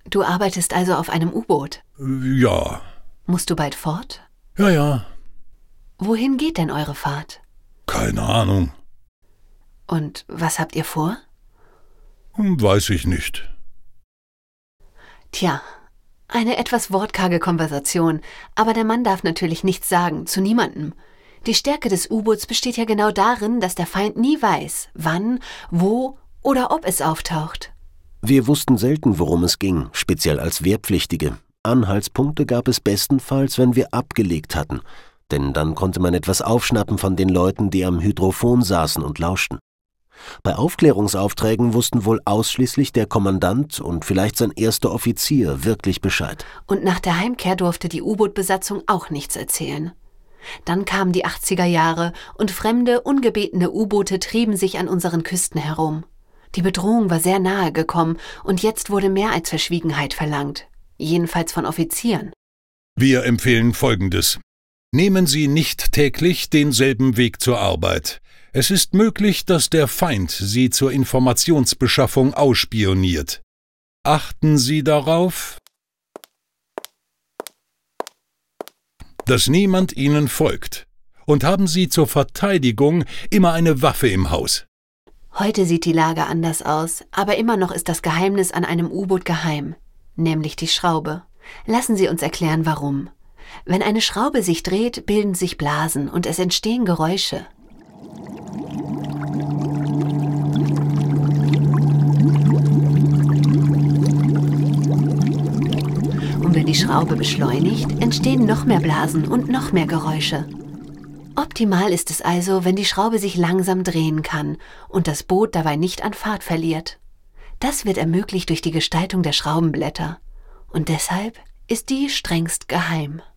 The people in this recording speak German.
Du arbeitest also auf einem U-Boot. Ja. Musst du bald fort? Ja. Wohin geht denn eure Fahrt? Keine Ahnung. Und was habt ihr vor? Weiß ich nicht. Tja, eine etwas wortkarge Konversation, aber der Mann darf natürlich nichts sagen, zu niemandem. Die Stärke des U-Boots besteht ja genau darin, dass der Feind nie weiß, wann, wo oder ob es auftaucht. Wir wussten selten, worum es ging, speziell als Wehrpflichtige. Anhaltspunkte gab es bestenfalls, wenn wir abgelegt hatten, denn dann konnte man etwas aufschnappen von den Leuten, die am Hydrophon saßen und lauschten. Bei Aufklärungsaufträgen wussten wohl ausschließlich der Kommandant und vielleicht sein erster Offizier wirklich Bescheid. Und nach der Heimkehr durfte die U-Boot-Besatzung auch nichts erzählen. Dann kamen die 80er Jahre und fremde, ungebetene U-Boote trieben sich an unseren Küsten herum. Die Bedrohung war sehr nahe gekommen und jetzt wurde mehr als Verschwiegenheit verlangt. Jedenfalls von Offizieren. Wir empfehlen Folgendes. Nehmen Sie nicht täglich denselben Weg zur Arbeit. Es ist möglich, dass der Feind Sie zur Informationsbeschaffung ausspioniert. Achten Sie darauf, dass niemand Ihnen folgt. Und haben Sie zur Verteidigung immer eine Waffe im Haus. Heute sieht die Lage anders aus, aber immer noch ist das Geheimnis an einem U-Boot geheim, nämlich die Schraube. Lassen Sie uns erklären, warum. Wenn eine Schraube sich dreht, bilden sich Blasen und es entstehen Geräusche. Und wenn die Schraube beschleunigt, entstehen noch mehr Blasen und noch mehr Geräusche. Optimal ist es also, wenn die Schraube sich langsam drehen kann und das Boot dabei nicht an Fahrt verliert. Das wird ermöglicht durch die Gestaltung der Schraubenblätter. Und deshalb ist die strengst geheim.